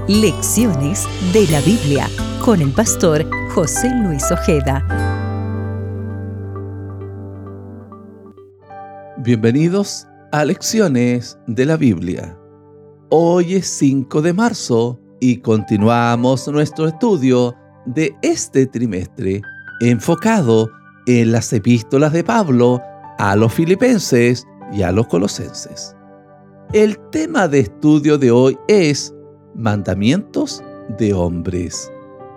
Lecciones de la Biblia con el pastor José Luis Ojeda. Bienvenidos a Lecciones de la Biblia. Hoy es 5 de marzo y continuamos nuestro estudio de este trimestre enfocado en las epístolas de Pablo a los filipenses y a los colosenses. El tema de estudio de hoy es mandamientos de hombres.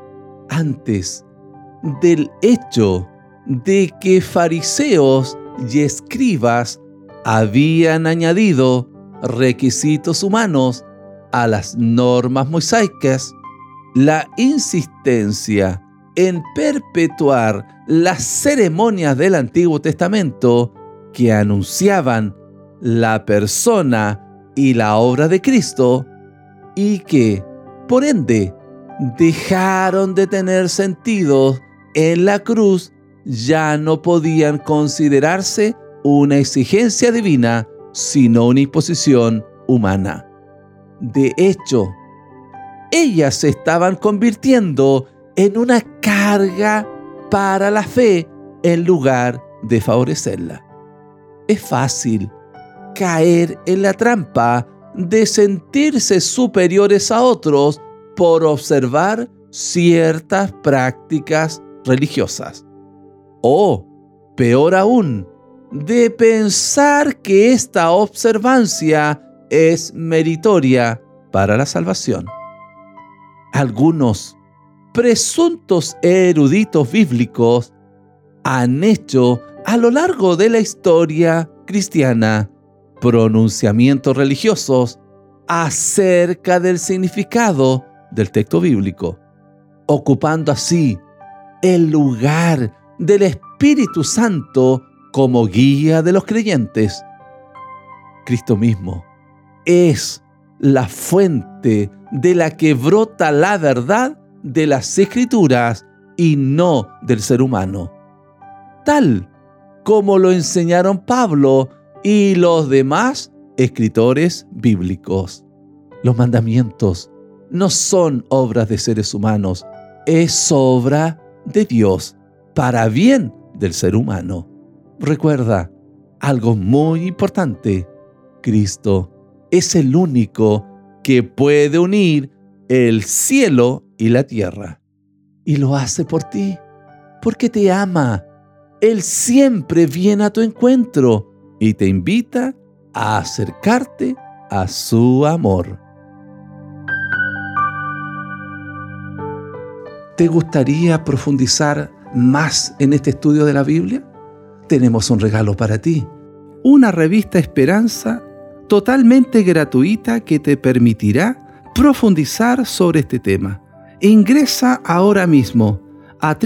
Antes del hecho de que fariseos y escribas habían añadido requisitos humanos a las normas mosaicas, la insistencia en perpetuar las ceremonias del Antiguo Testamento que anunciaban la persona y la obra de Cristo y que, por ende, dejaron de tener sentido en la cruz, ya no podían considerarse una exigencia divina, sino una imposición humana. De hecho, ellas se estaban convirtiendo en una carga para la fe en lugar de favorecerla. Es fácil caer en la trampa de sentirse superiores a otros por observar ciertas prácticas religiosas. O, peor aún, de pensar que esta observancia es meritoria para la salvación. Algunos presuntos eruditos bíblicos han hecho a lo largo de la historia cristiana pronunciamientos religiosos acerca del significado del texto bíblico, ocupando así el lugar del Espíritu Santo como guía de los creyentes. Cristo mismo es la fuente de la que brota la verdad de las Escrituras y no del ser humano, tal como lo enseñaron Pablo y los demás escritores bíblicos. Los mandamientos no son obras de seres humanos, es obra de Dios para bien del ser humano. Recuerda algo muy importante: Cristo es el único que puede unir el cielo y la tierra. Y lo hace por ti, porque te ama. Él siempre viene a tu encuentro y te invita a acercarte a su amor. ¿Te gustaría profundizar más en este estudio de la Biblia? Tenemos un regalo para ti: una revista Esperanza totalmente gratuita que te permitirá profundizar sobre este tema. Ingresa ahora mismo a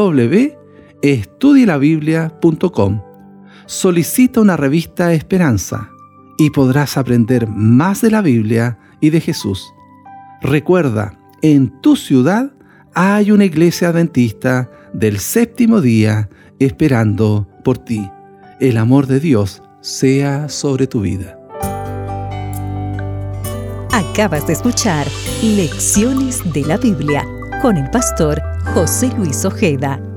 www.estudielabiblia.com. Solicita una revista Esperanza y podrás aprender más de la Biblia y de Jesús. Recuerda, en tu ciudad hay una iglesia adventista del séptimo día esperando por ti. El amor de Dios sea sobre tu vida. Acabas de escuchar Lecciones de la Biblia con el pastor José Luis Ojeda.